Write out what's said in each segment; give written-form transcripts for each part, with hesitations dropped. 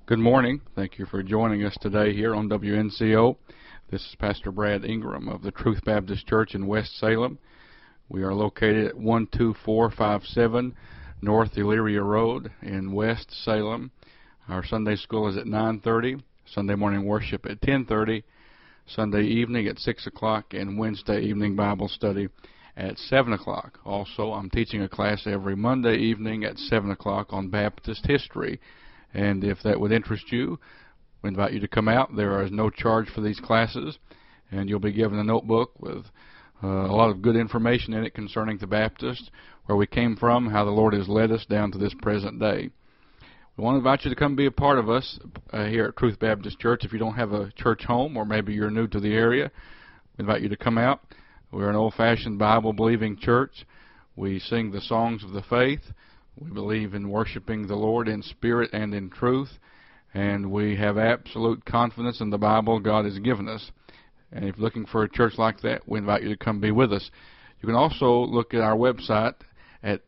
Good morning. Thank you for joining us today here on WNCO. This is Pastor Brad Ingram of the Truth Baptist Church in West Salem. We are located at 12457 North Elyria Road in West Salem. Our Sunday school is at 9:30, Sunday morning worship at 10:30, Sunday evening at 6 o'clock, and Wednesday evening Bible study at 7 o'clock. Also, I'm teaching a class every Monday evening at 7 o'clock on Baptist history. And if that would interest you, we invite you to come out. There is no charge for these classes, and you'll be given a notebook with a lot of good information in it concerning the Baptist, where we came from, how the Lord has led us down to this present day. We want to invite you to come be a part of us here at Truth Baptist Church. If you don't have a church home, or maybe you're new to the area, we invite you to come out. We're an old-fashioned Bible-believing church. We sing the songs of the faith. We believe in worshiping the Lord in spirit and in truth, and we have absolute confidence in the Bible God has given us. And if you're looking for a church like that, we invite you to come be with us. You can also look at our website at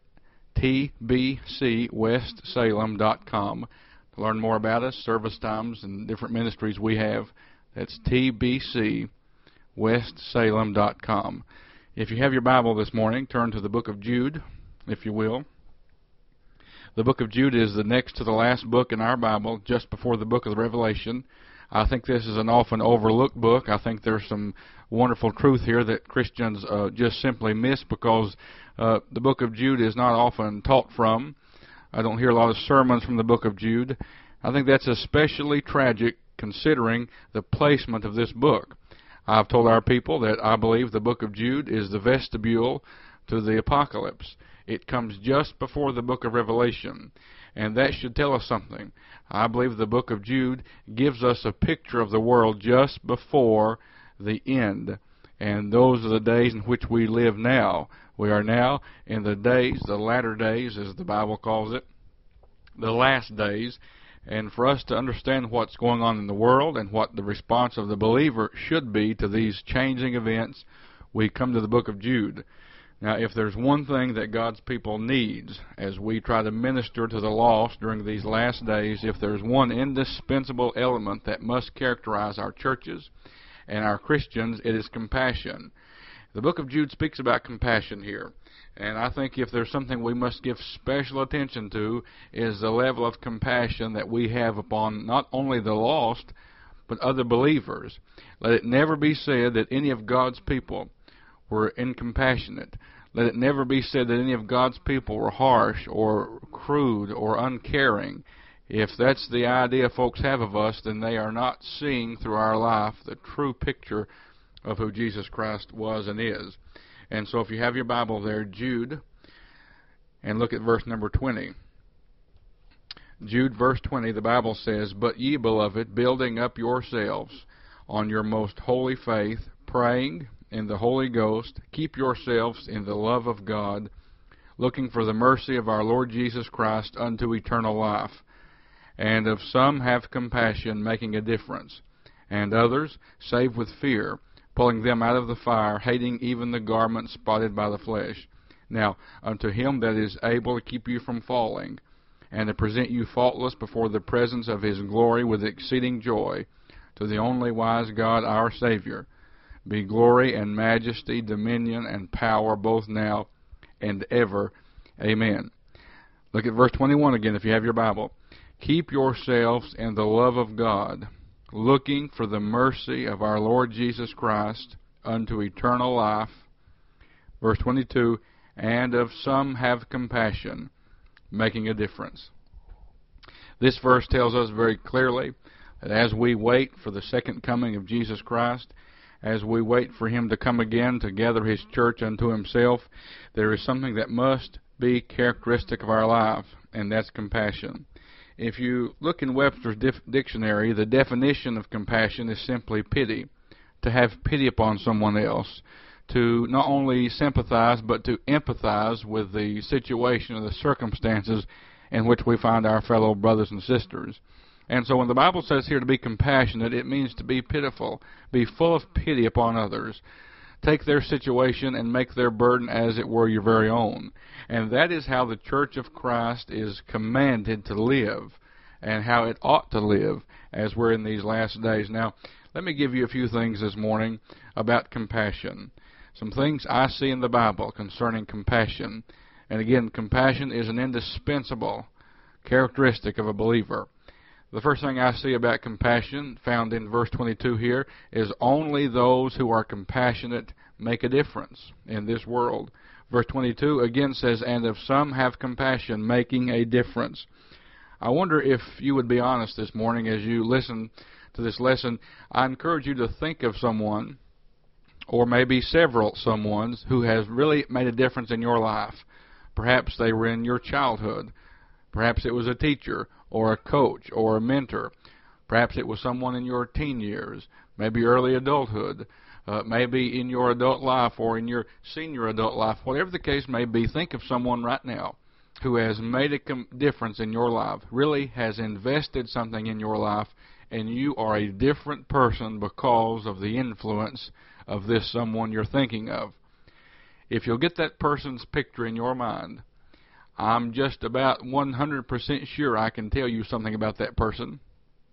tbcwestsalem.com to learn more about us, service times, and different ministries we have. That's tbcwestsalem.com. If you have your Bible this morning, turn to the book of Jude, if you will. The book of Jude is the next to the last book in our Bible, just before the book of the Revelation. I think this is an often overlooked book. I think there's some wonderful truth here that Christians just simply miss because the book of Jude is not often taught from. I don't hear a lot of sermons from the book of Jude. I think that's especially tragic considering the placement of this book. I've told our people that I believe the book of Jude is the vestibule to the apocalypse. It comes just before the book of Revelation, and that should tell us something. I believe the book of Jude gives us a picture of the world just before the end, and those are the days in which we live now. We are now in the days, the latter days, as the Bible calls it, the last days, and for us to understand what's going on in the world and what the response of the believer should be to these changing events, we come to the book of Jude. Now, if there's one thing that God's people needs as we try to minister to the lost during these last days, if there's one indispensable element that must characterize our churches and our Christians, it is compassion. The book of Jude speaks about compassion here. And I think if there's something we must give special attention to is the level of compassion that we have upon not only the lost, but other believers. Let it never be said that any of God's people were incompassionate. Let it never be said that any of God's people were harsh or crude or uncaring. If that's the idea folks have of us, then they are not seeing through our life the true picture of who Jesus Christ was and is. And so if you have your Bible there, Jude, and look at verse number 20. Jude, verse 20, the Bible says, "But ye, beloved, building up yourselves on your most holy faith, praying in the Holy Ghost, keep yourselves in the love of God, looking for the mercy of our Lord Jesus Christ unto eternal life. And of some have compassion, making a difference, and others save with fear, pulling them out of the fire, hating even the garment spotted by the flesh. Now unto him that is able to keep you from falling, and to present you faultless before the presence of his glory with exceeding joy, to the only wise God our Savior, be glory and majesty, dominion and power, both now and ever. Amen." Look at verse 21 again if you have your Bible. "Keep yourselves in the love of God, looking for the mercy of our Lord Jesus Christ unto eternal life." Verse 22, "And of some have compassion, making a difference." This verse tells us very clearly that as we wait for the second coming of Jesus Christ, as we wait for him to come again to gather his church unto himself, there is something that must be characteristic of our life, and that's compassion. If you look in Webster's dictionary, the definition of compassion is simply pity, to have pity upon someone else, to not only sympathize but to empathize with the situation or the circumstances in which we find our fellow brothers and sisters. And so when the Bible says here to be compassionate, it means to be pitiful, be full of pity upon others. Take their situation and make their burden as it were your very own. And that is how the Church of Christ is commanded to live. and how it ought to live as we're in these last days. Now, let me give you a few things this morning about compassion. Some things I see in the Bible concerning compassion. And again, compassion is an indispensable characteristic of a believer. The first thing I see about compassion, found in verse 22 here, is only those who are compassionate make a difference in this world. Verse 22 again says, and if some have compassion, making a difference. I wonder if you would be honest this morning as you listen to this lesson. I encourage you to think of someone, or maybe several someones, who has really made a difference in your life. Perhaps they were in your childhood. Perhaps it was a teacher, or a coach, or a mentor. Perhaps it was someone in your teen years, maybe early adulthood, maybe in your adult life or in your senior adult life. Whatever the case may be, think of someone right now who has made a difference in your life, really has invested something in your life, and you are a different person because of the influence of this someone you're thinking of. If you'll get that person's picture in your mind, I'm just about 100% sure I can tell you something about that person.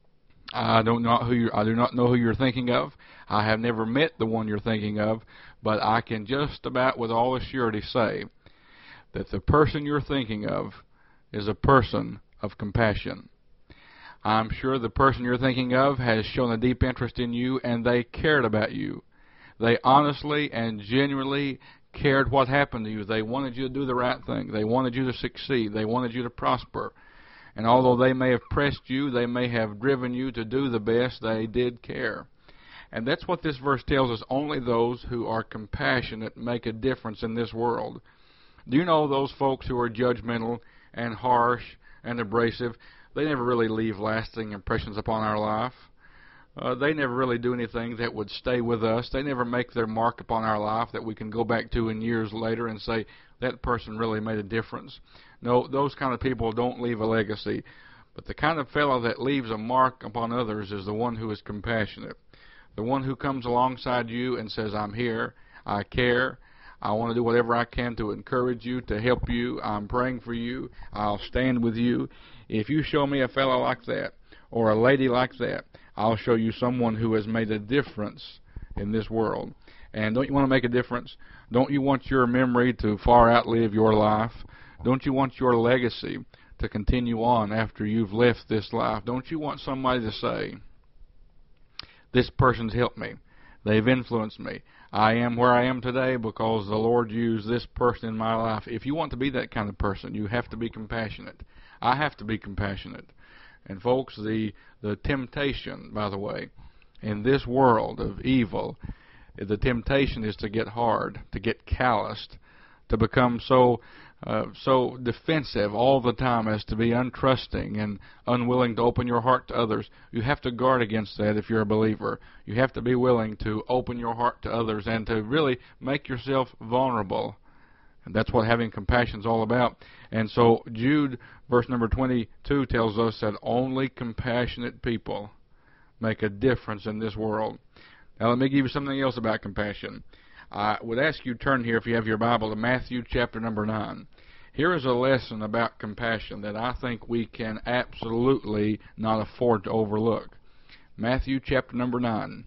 I do not know who you're thinking of. I have never met the one you're thinking of, but I can just about with all assurity say that the person you're thinking of is a person of compassion. I'm sure the person you're thinking of has shown a deep interest in you, and they cared about you. They honestly and genuinely cared what happened to you. They wanted you to do the right thing. They wanted you to succeed. They wanted you to prosper. And although they may have pressed you, they may have driven you to do the best, they did care. And that's what this verse tells us. Only those who are compassionate make a difference in this world. Do you know those folks who are judgmental and harsh and abrasive? They never really leave lasting impressions upon our life. They never really do anything that would stay with us. They never make their mark upon our life that we can go back to in years later and say, that person really made a difference. No, those kind of people don't leave a legacy. But the kind of fellow that leaves a mark upon others is the one who is compassionate. The one who comes alongside you and says, I'm here, I care, I want to do whatever I can to encourage you, to help you, I'm praying for you, I'll stand with you. If you show me a fellow like that, or a lady like that, I'll show you someone who has made a difference in this world. And don't you want to make a difference? Don't you want your memory to far outlive your life? Don't you want your legacy to continue on after you've left this life? Don't you want somebody to say, this person's helped me, they've influenced me, I am where I am today because the Lord used this person in my life? If you want to be that kind of person, you have to be compassionate. I have to be compassionate. And folks, the temptation, by the way, in this world of evil, the temptation is to get hard, to get calloused, to become so defensive all the time as to be untrusting and unwilling to open your heart to others. You have to guard against that if you're a believer. You have to be willing to open your heart to others and to really make yourself vulnerable. And that's what having compassion is all about. And so Jude, verse number 22, tells us that only compassionate people make a difference in this world. Now let me give you something else about compassion. I would ask you to turn here, if you have your Bible, to Matthew chapter number 9. Here is a lesson about compassion that I think we can absolutely not afford to overlook. Matthew chapter number 9.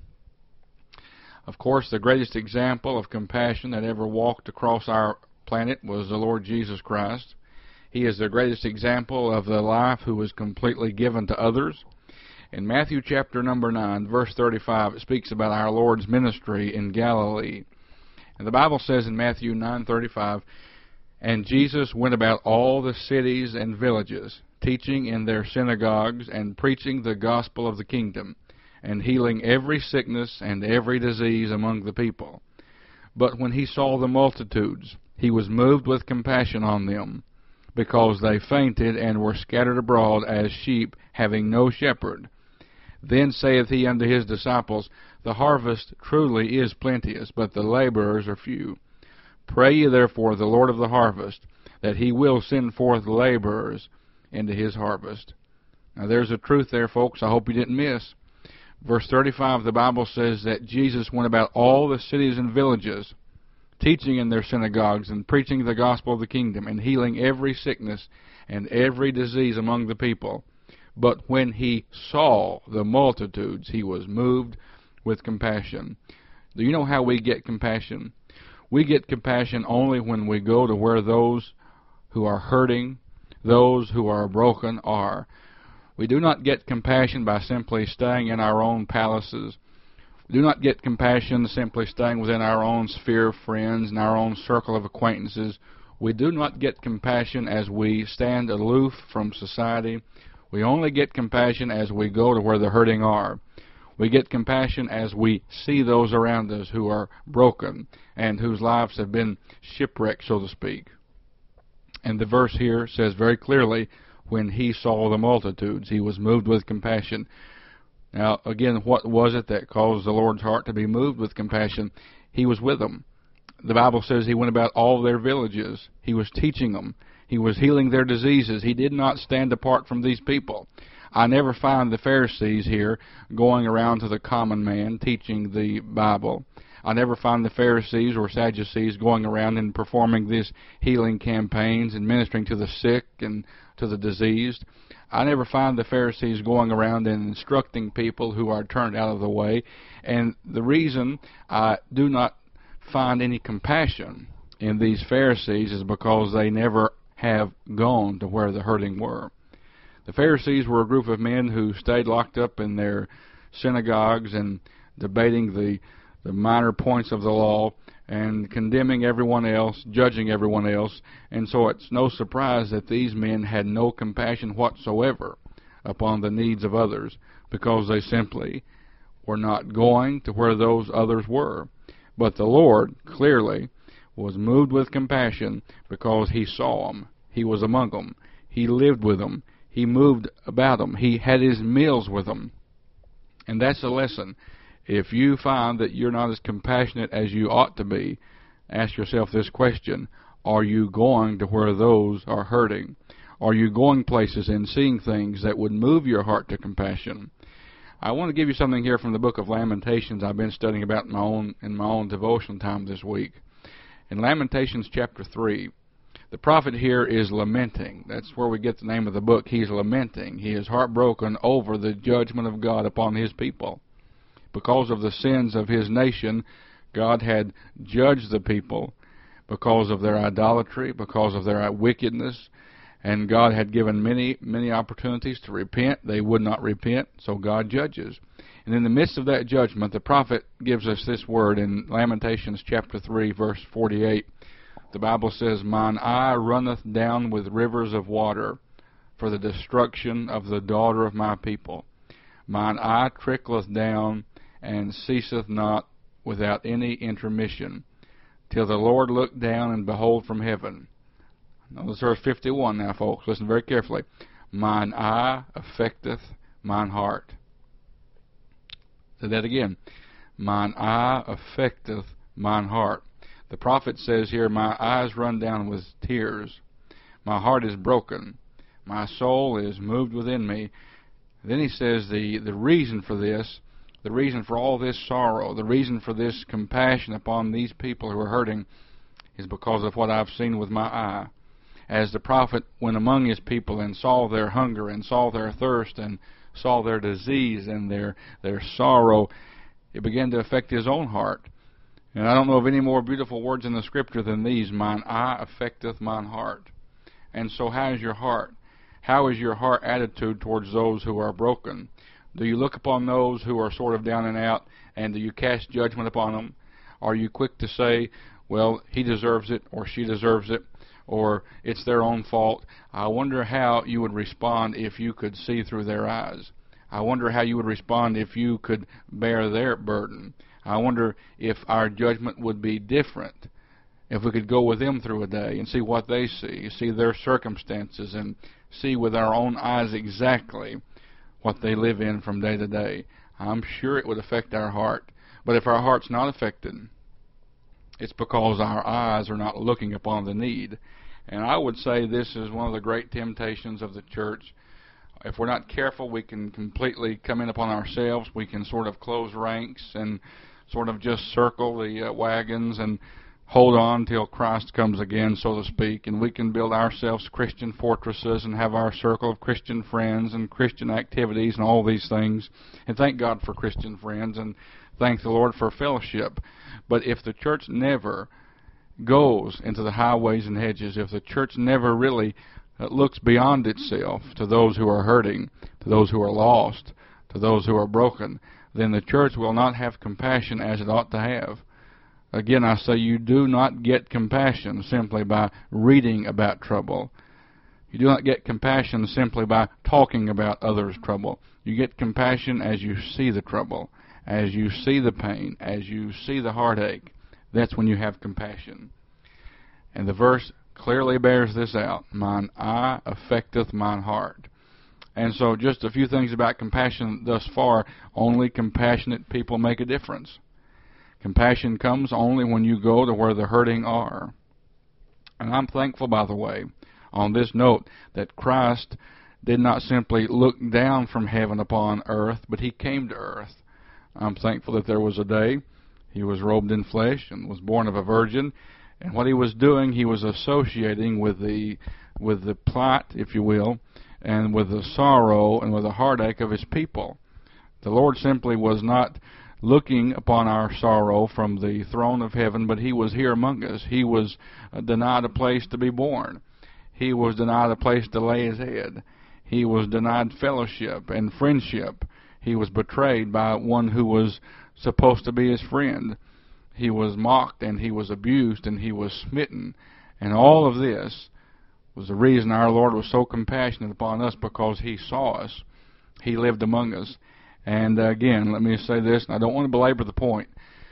Of course, the greatest example of compassion that ever walked across our planet was the Lord Jesus Christ. He is the greatest example of the life who was completely given to others. In Matthew chapter number 9, verse 35, it speaks about our Lord's ministry in Galilee. And the Bible says in Matthew 9:35, and Jesus went about all the cities and villages, teaching in their synagogues and preaching the gospel of the kingdom, and healing every sickness and every disease among the people. But when he saw the multitudes, he was moved with compassion on them, because they fainted and were scattered abroad as sheep having no shepherd. Then saith he unto his disciples, the harvest truly is plenteous, but the laborers are few. Pray ye therefore the Lord of the harvest, that he will send forth laborers into his harvest. Now there's a truth there, folks, I hope you didn't miss. Verse 35, the Bible says that Jesus went about all the cities and villages, teaching in their synagogues and preaching the gospel of the kingdom and healing every sickness and every disease among the people. But when he saw the multitudes, he was moved with compassion. Do you know how we get compassion? We get compassion only when we go to where those who are hurting, those who are broken are. We do not get compassion by simply staying in our own palaces. We do not get compassion simply staying within our own sphere of friends and our own circle of acquaintances. We do not get compassion as we stand aloof from society. We only get compassion as we go to where the hurting are. We get compassion as we see those around us who are broken and whose lives have been shipwrecked, so to speak. And the verse here says very clearly, when he saw the multitudes, he was moved with compassion. Now, again, what was it that caused the Lord's heart to be moved with compassion? He was with them. The Bible says he went about all their villages. He was teaching them. He was healing their diseases. He did not stand apart from these people. I never find the Pharisees here going around to the common man teaching the Bible. I never find the Pharisees or Sadducees going around and performing these healing campaigns and ministering to the sick and to the diseased. I never find the Pharisees going around and instructing people who are turned out of the way. And the reason I do not find any compassion in these Pharisees is because they never have gone to where the hurting were. The Pharisees were a group of men who stayed locked up in their synagogues and debating the minor points of the law and condemning everyone else, judging everyone else. And so it's no surprise that these men had no compassion whatsoever upon the needs of others, because they simply were not going to where those others were. But the Lord clearly was moved with compassion because he saw them. He was among them. He lived with them. He moved about them. He had his meals with them. And that's a lesson. If you find that you're not as compassionate as you ought to be, ask yourself this question: are you going to where those are hurting? Are you going places and seeing things that would move your heart to compassion? I want to give you something here from the book of Lamentations I've been studying about in my own devotion time this week. In Lamentations chapter 3, the prophet here is lamenting. That's where we get the name of the book. He's lamenting. He is heartbroken over the judgment of God upon his people. Because of the sins of his nation, God had judged the people because of their idolatry, because of their wickedness, and God had given many, many opportunities to repent. They would not repent, so God judges. And in the midst of that judgment, the prophet gives us this word in Lamentations chapter 3, verse 48. The Bible says, "Mine eye runneth down with rivers of water for the destruction of the daughter of my people. Mine eye trickleth down and ceaseth not without any intermission, till the Lord look down and behold from heaven." Notice verse 51 now, folks. Listen very carefully. "Mine eye affecteth mine heart." Say that again. "Mine eye affecteth mine heart." The prophet says here, my eyes run down with tears. My heart is broken. My soul is moved within me. Then he says the reason for this, the reason for all this sorrow, the reason for this compassion upon these people who are hurting is because of what I've seen with my eye. As the prophet went among his people and saw their hunger and saw their thirst and saw their disease and their sorrow, it began to affect his own heart. And I don't know of any more beautiful words in the Scripture than these: "Mine eye affecteth mine heart." And so how is your heart? How is your heart attitude towards those who are broken? Do you look upon those who are sort of down and out, and do you cast judgment upon them? Are you quick to say, well, he deserves it, or she deserves it, or it's their own fault? I wonder how you would respond if you could see through their eyes. I wonder how you would respond if you could bear their burden. I wonder if our judgment would be different if we could go with them through a day and see what they see their circumstances, and see with our own eyes exactly what they live in from day to day. I'm sure it would affect our heart. But if our heart's not affected, it's because our eyes are not looking upon the need. And I would say this is one of the great temptations of the church. If we're not careful, we can completely come in upon ourselves. We can sort of close ranks and sort of just circle the wagons and hold on till Christ comes again, so to speak, and we can build ourselves Christian fortresses and have our circle of Christian friends and Christian activities and all these things. And thank God for Christian friends and thank the Lord for fellowship. But if the church never goes into the highways and hedges, if the church never really looks beyond itself to those who are hurting, to those who are lost, to those who are broken, then the church will not have compassion as it ought to have. Again, I say you do not get compassion simply by reading about trouble. You do not get compassion simply by talking about others' trouble. You get compassion as you see the trouble, as you see the pain, as you see the heartache. That's when you have compassion. And the verse clearly bears this out. Mine eye affecteth mine heart. And so just a few things about compassion thus far. Only compassionate people make a difference. Compassion comes only when you go to where the hurting are. And I'm thankful, by the way, on this note, that Christ did not simply look down from heaven upon earth, but he came to earth. I'm thankful that there was a day he was robed in flesh and was born of a virgin. And what he was doing, he was associating with the plight, if you will, and with the sorrow and with the heartache of his people. The Lord simply was not looking upon our sorrow from the throne of heaven, but he was here among us. He was denied a place to be born. He was denied a place to lay his head. He was denied fellowship and friendship. He was betrayed by one who was supposed to be his friend. He was mocked and he was abused and he was smitten. And all of this was the reason our Lord was so compassionate upon us, because he saw us. He lived among us. And again, let me say this, and I don't want to belabor the point,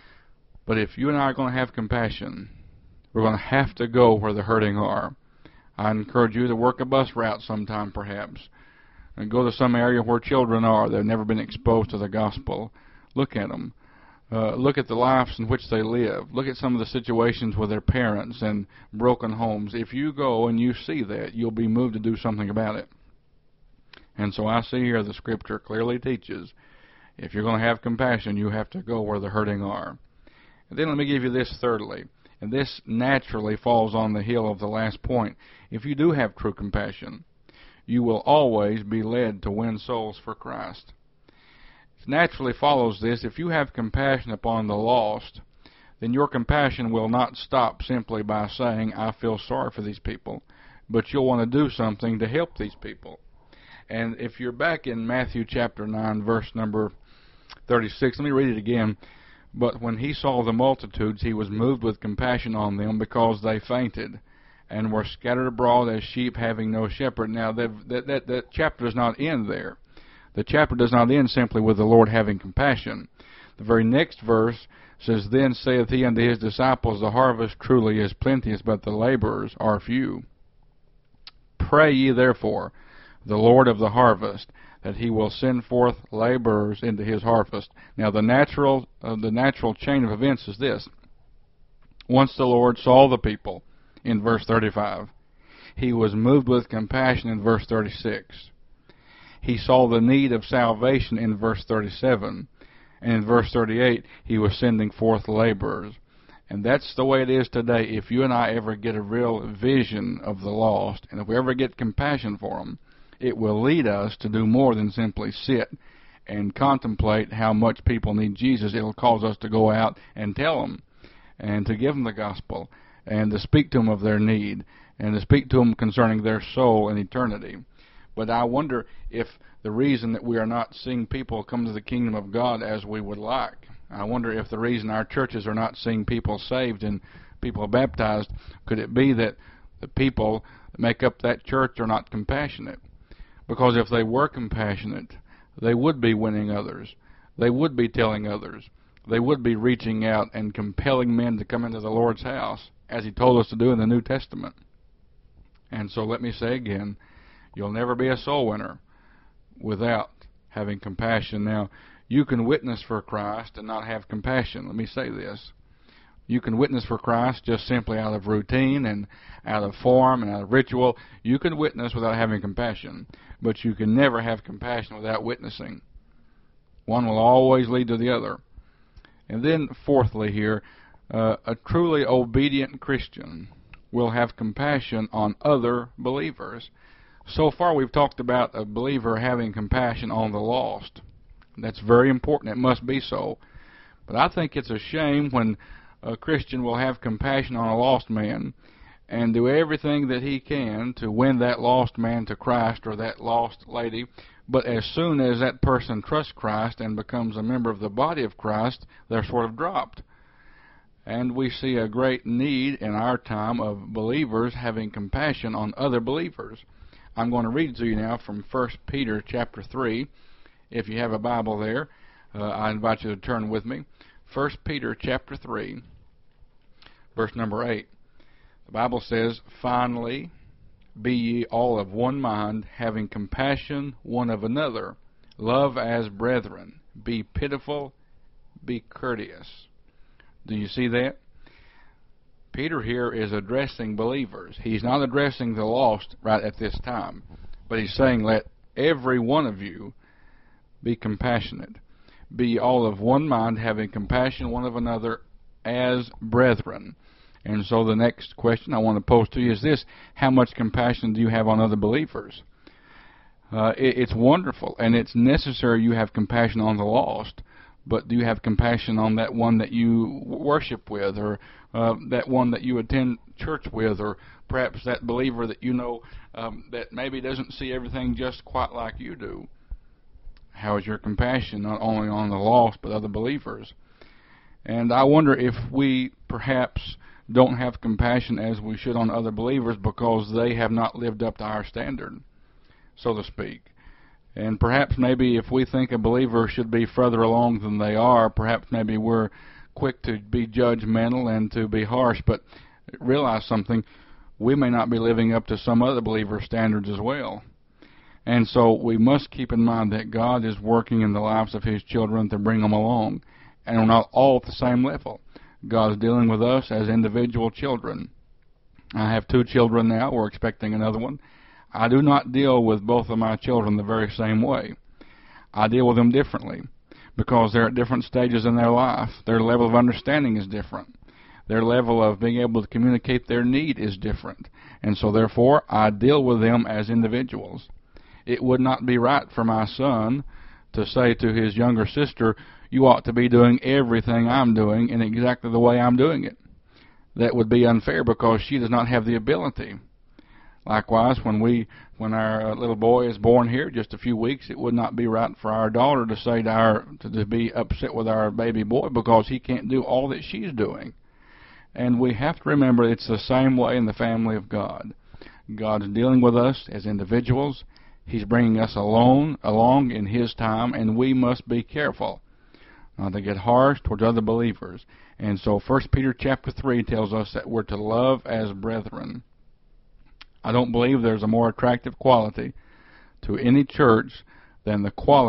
but if you and I are going to have compassion, we're going to have to go where the hurting are. I encourage you to work a bus route sometime, perhaps, and go to some area where children are. They've never been exposed to the gospel. Look at them. Look at the lives in which they live. Look at some of the situations with their parents and broken homes. If you go and you see that, you'll be moved to do something about it. And so I see here the Scripture clearly teaches, if you're going to have compassion, you have to go where the hurting are. And then let me give you this thirdly, and this naturally falls on the heel of the last point. If you do have true compassion, you will always be led to win souls for Christ. It naturally follows this, if you have compassion upon the lost, then your compassion will not stop simply by saying, I feel sorry for these people, but you'll want to do something to help these people. And if you're back in Matthew chapter 9, verse number 36, let me read it again. But when he saw the multitudes, he was moved with compassion on them, because they fainted and were scattered abroad as sheep having no shepherd. Now, that chapter does not end there. The chapter does not end simply with the Lord having compassion. The very next verse says, Then saith he unto his disciples, The harvest truly is plenteous, but the laborers are few. Pray ye therefore the Lord of the harvest, that he will send forth laborers into his harvest. Now the natural chain of events is this. Once the Lord saw the people in verse 35. He was moved with compassion in verse 36. He saw the need of salvation in verse 37. And in verse 38, he was sending forth laborers. And that's the way it is today. If you and I ever get a real vision of the lost, and if we ever get compassion for them, it will lead us to do more than simply sit and contemplate how much people need Jesus. It'll cause us to go out and tell them, and to give them the gospel, and to speak to them of their need, and to speak to them concerning their soul and eternity. But I wonder if the reason that we are not seeing people come to the kingdom of God as we would like, I wonder if the reason our churches are not seeing people saved and people baptized, could it be that the people that make up that church are not compassionate? Because if they were compassionate, they would be winning others. They would be telling others. They would be reaching out and compelling men to come into the Lord's house, as he told us to do in the New Testament. And so let me say again, you'll never be a soul winner without having compassion. Now, you can witness for Christ and not have compassion. Let me say this. You can witness for Christ just simply out of routine and out of form and out of ritual. You can witness without having compassion, but you can never have compassion without witnessing. One will always lead to the other. And then, fourthly here, A truly obedient Christian will have compassion on other believers. So far we've talked about a believer having compassion on the lost. That's very important. It must be so. But I think it's a shame when a Christian will have compassion on a lost man and do everything that he can to win that lost man to Christ or that lost lady. But as soon as that person trusts Christ and becomes a member of the body of Christ, they're sort of dropped. And we see a great need in our time of believers having compassion on other believers. I'm going to read to you now from 1 Peter chapter 3. If you have a Bible there, I invite you to turn with me. 1 Peter chapter 3, verse number 8. The Bible says, "Finally, be ye all of one mind, having compassion one of another. Love as brethren. Be pitiful, be courteous." Do you see that? Peter here is addressing believers. He's not addressing the lost right at this time. But he's saying, let every one of you be compassionate. Be all of one mind, having compassion one of another as brethren. And so the next question I want to pose to you is this: how much compassion do you have on other believers? It's wonderful, and it's necessary you have compassion on the lost, but do you have compassion on that one that you worship with, or that one that you attend church with, or perhaps that believer that you know that maybe doesn't see everything just quite like you do? How is your compassion not only on the lost but other believers? And I wonder if we perhaps don't have compassion as we should on other believers because they have not lived up to our standard, so to speak. And perhaps maybe if we think a believer should be further along than they are, perhaps maybe we're quick to be judgmental and to be harsh. But realize something: we may not be living up to some other believer's standards as well. And so we must keep in mind that God is working in the lives of His children to bring them along. And we're not all at the same level. God is dealing with us as individual children. I have 2 children now. We're expecting another one. I do not deal with both of my children the very same way. I deal with them differently because they're at different stages in their life. Their level of understanding is different. Their level of being able to communicate their need is different. And so therefore, I deal with them as individuals. It would not be right for my son to say to his younger sister, "You ought to be doing everything I'm doing in exactly the way I'm doing it." That would be unfair because she does not have the ability. Likewise, when our little boy is born here, just a few weeks, it would not be right for our daughter to say to be upset with our baby boy because he can't do all that she's doing. And we have to remember it's the same way in the family of God. God is dealing with us as individuals. He's bringing us along in His time, and we must be careful not to get harsh towards other believers. And so 1 Peter chapter 3 tells us that we're to love as brethren. I don't believe there's a more attractive quality to any church than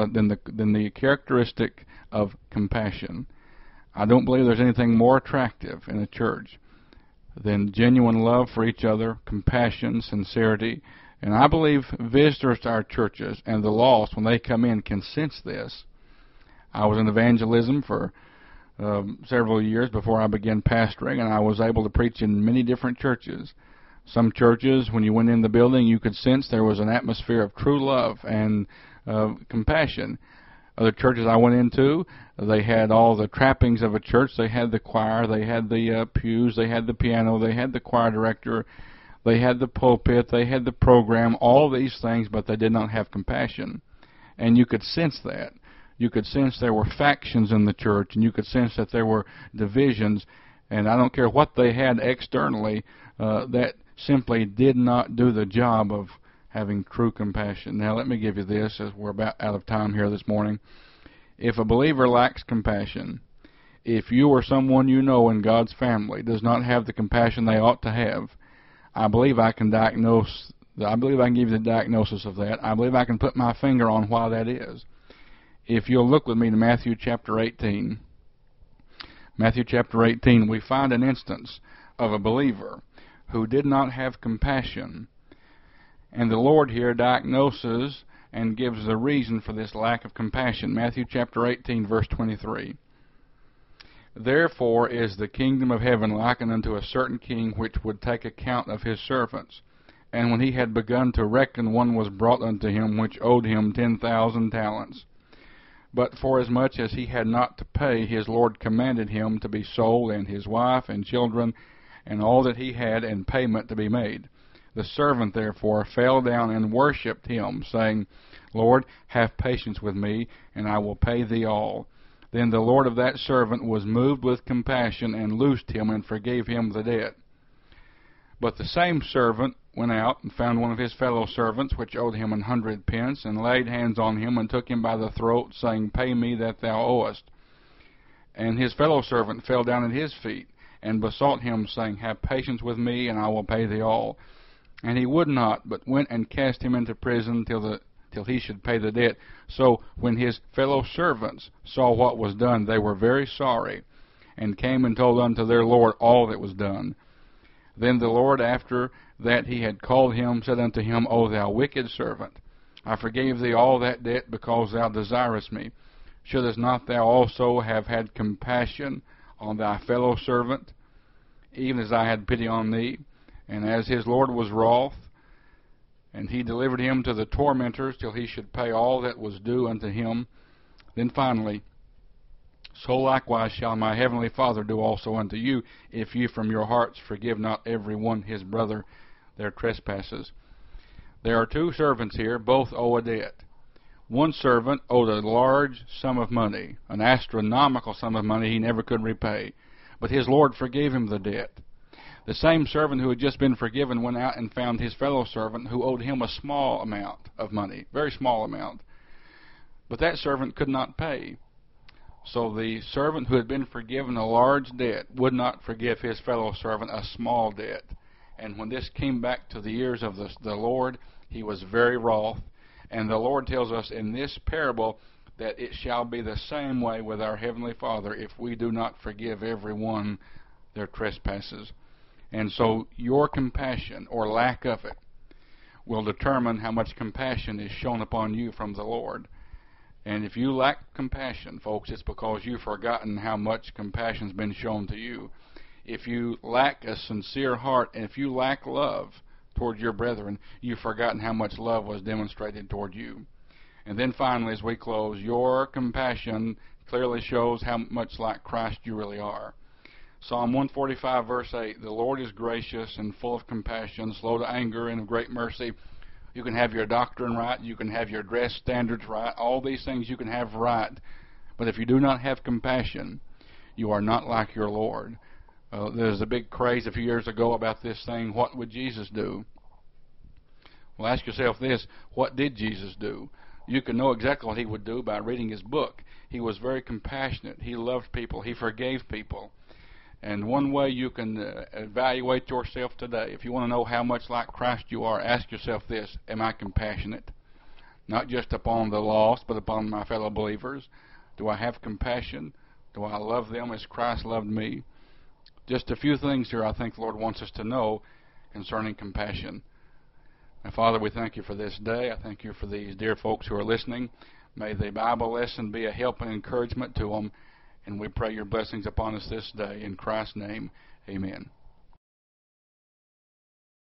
the characteristic of compassion. I don't believe there's anything more attractive in a church than genuine love for each other, compassion, sincerity. And I believe visitors to our churches and the lost, when they come in, can sense this. I was in evangelism for several years before I began pastoring, and I was able to preach in many different churches. Some churches, when you went in the building, you could sense there was an atmosphere of true love and compassion. Other churches I went into, they had all the trappings of a church. They had the choir, they had the pews, they had the piano, they had the choir director, they had the pulpit, they had the program, all these things, but they did not have compassion. And you could sense that. You could sense there were factions in the church, and you could sense that there were divisions, and I don't care what they had externally, that simply did not do the job of having true compassion. Now let me give you this, as we're about out of time here this morning. If a believer lacks compassion, if you or someone you know in God's family does not have the compassion they ought to have, I believe I can give you the diagnosis of that. I believe I can put my finger on why that is. If you'll look with me to Matthew chapter 18. Matthew chapter 18, we find an instance of a believer who did not have compassion. And the Lord here diagnoses and gives the reason for this lack of compassion. Matthew chapter 18, verse 23. Therefore is the kingdom of heaven likened unto a certain king which would take account of his servants. And when he had begun to reckon, one was brought unto him which owed him 10,000 talents. But forasmuch as he had not to pay, his Lord commanded him to be sold, and his wife and children, and all that he had, and payment to be made. The servant therefore fell down and worshipped him, saying, Lord, have patience with me, and I will pay thee all. Then the Lord of that servant was moved with compassion, and loosed him, and forgave him the debt. But the same servant went out, and found one of his fellow servants, which owed him 100 pence, and laid hands on him, and took him by the throat, saying, Pay me that thou owest. And his fellow servant fell down at his feet, and besought him, saying, Have patience with me, and I will pay thee all. And he would not, but went and cast him into prison till he should pay the debt. So when his fellow servants saw what was done, they were very sorry, and came and told unto their Lord all that was done. Then the Lord, after that he had called him, said unto him, O thou wicked servant, I forgave thee all that debt, because thou desirest me. Shouldest not thou also have had compassion on thy fellow servant, even as I had pity on thee? And as his Lord was wroth, and he delivered him to the tormentors till he should pay all that was due unto him. Then finally, so likewise shall my heavenly Father do also unto you, if ye from your hearts forgive not every one his brother their trespasses. There are two servants here, both owe a debt. One servant owed a large sum of money, an astronomical sum of money he never could repay, but his Lord forgave him the debt. The same servant who had just been forgiven went out and found his fellow servant who owed him a small amount of money, very small amount. But that servant could not pay. So the servant who had been forgiven a large debt would not forgive his fellow servant a small debt. And when this came back to the ears of the Lord, he was very wroth. And the Lord tells us in this parable that it shall be the same way with our Heavenly Father if we do not forgive every one their trespasses. And so your compassion, or lack of it, will determine how much compassion is shown upon you from the Lord. And if you lack compassion, folks, it's because you've forgotten how much compassion's been shown to you. If you lack a sincere heart, and if you lack love toward your brethren, you've forgotten how much love was demonstrated toward you. And then finally, as we close, your compassion clearly shows how much like Christ you really are. Psalm 145, verse 8, the Lord is gracious and full of compassion, slow to anger and of great mercy. You can have your doctrine right, you can have your dress standards right, all these things you can have right. But if you do not have compassion, you are not like your Lord. There's a big craze a few years ago about this thing, what would Jesus do? Well, ask yourself this, what did Jesus do? You can know exactly what he would do by reading his book. He was very compassionate. He loved people. He forgave people. And one way you can evaluate yourself today, if you want to know how much like Christ you are, ask yourself this, am I compassionate? Not just upon the lost, but upon my fellow believers. Do I have compassion? Do I love them as Christ loved me? Just a few things here I think the Lord wants us to know concerning compassion. And Father, we thank you for this day. I thank you for these dear folks who are listening. May the Bible lesson be a help and encouragement to them. And we pray your blessings upon us this day. In Christ's name, amen.